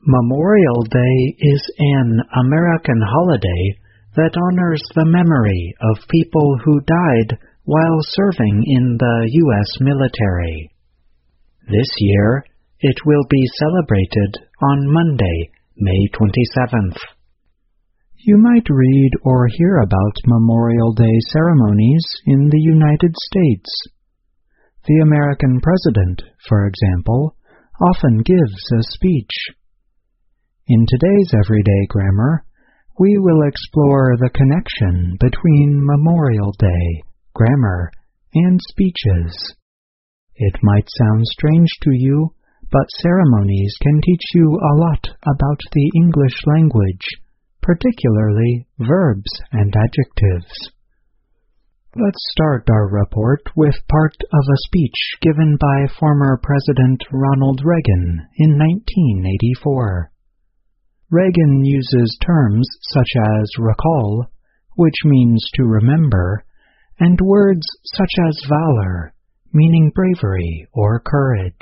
Memorial Day is an American holiday that honors the memory of people who died while serving in the U.S. military. This year, it will be celebrated on Monday, May 27th. You might read or hear about Memorial Day ceremonies in the United States. The American president, for example, often gives a speech. In today's Everyday Grammar, we will explore the connection between Memorial Day, grammar, and speeches. It might sound strange to you, but ceremonies can teach you a lot about the English language, particularly verbs and adjectives. Let's start our report with part of a speech given by former President Ronald Reagan in 1984. Reagan uses terms such as recall, which means to remember, and words such as valor, meaning bravery or courage.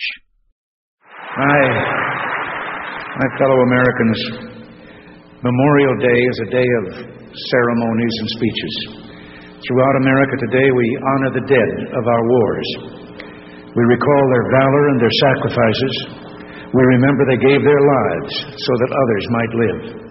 My fellow Americans, Memorial Day is a day of ceremonies and speeches. Throughout America today, we honor the dead of our wars. We recall their valor and their sacrifices. We remember they gave their lives so that others might live.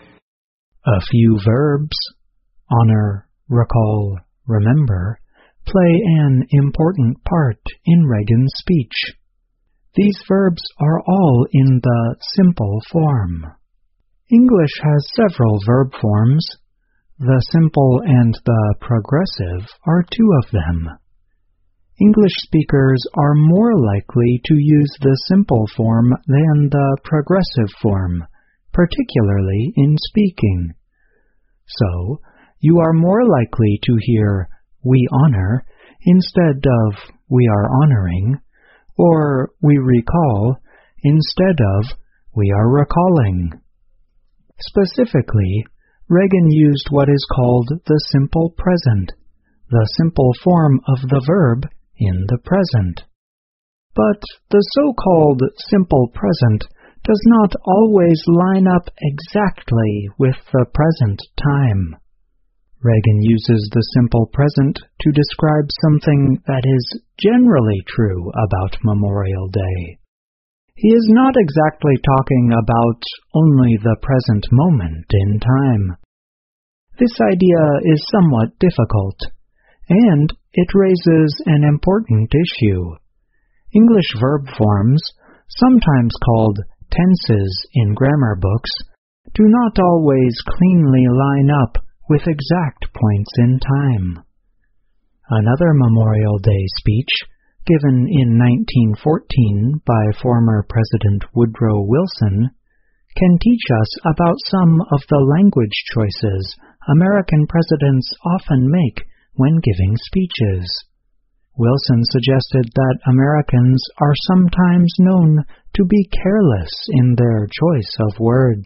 A few verbs, honor, recall, remember, play an important part in Reagan's speech. These verbs are all in the simple form. English has several verb forms. The simple and the progressive are two of them. English speakers are more likely to use the simple form than the progressive form, particularly in speaking. So, you are more likely to hear "we honor" instead of "we are honoring," or "we recall" instead of "we are recalling." Specifically, Reagan used what is called the simple present, the simple form of the verb in the present. But the so-called simple present does not always line up exactly with the present time. Reagan uses the simple present to describe something that is generally true about Memorial Day. He is not exactly talking about only the present moment in time. This idea is somewhat difficult, and it raises an important issue. English verb forms, sometimes called tenses in grammar books, do not always cleanly line up with exact points in time. Another Memorial Day speech, given in 1914 by former President Woodrow Wilson, can teach us about some of the language choices American presidents often make when giving speeches. Wilson suggested that Americans are sometimes known to be careless in their choice of words.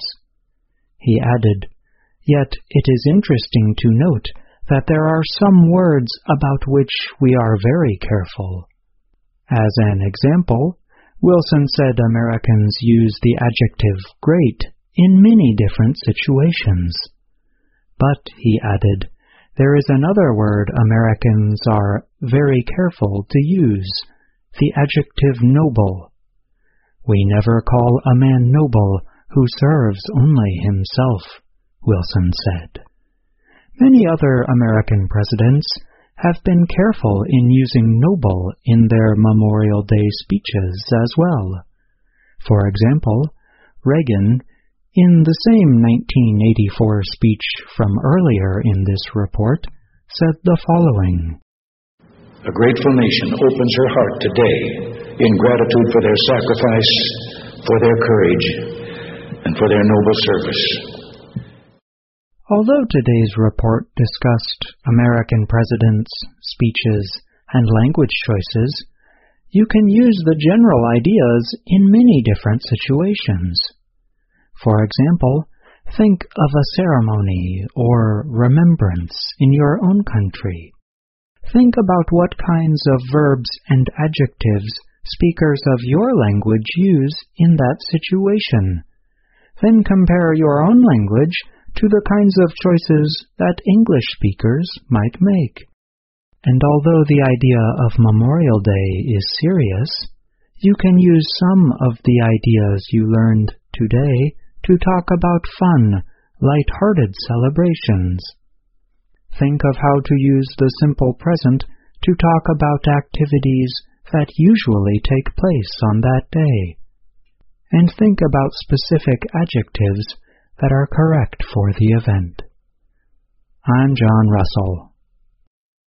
He added, "Yet it is interesting to note that there are some words about which we are very careful." As an example, Wilson said Americans use the adjective great in many different situations. But, he added, there is another word Americans are very careful to use, the adjective noble. "We never call a man noble who serves only himself," Wilson said. Many other American presidents have been careful in using noble in their Memorial Day speeches as well. For example, Reagan, in the same 1984 speech from earlier in this report, said the following: "A grateful nation opens her heart today in gratitude for their sacrifice, for their courage, and for their noble service." Although today's report discussed American presidents, speeches, and language choices, you can use the general ideas in many different situations. For example, think of a ceremony or remembrance in your own country. Think about what kinds of verbs and adjectives speakers of your language use in that situation, Then compare your own language to the kinds of choices that English speakers might make. And although the idea of Memorial Day is serious, you can use some of the ideas you learned today to talk about fun, light-hearted celebrations. Think of how to use the simple present to talk about activities that usually take place on that day. And think about specific adjectives that are correct for the event. I'm John Russell.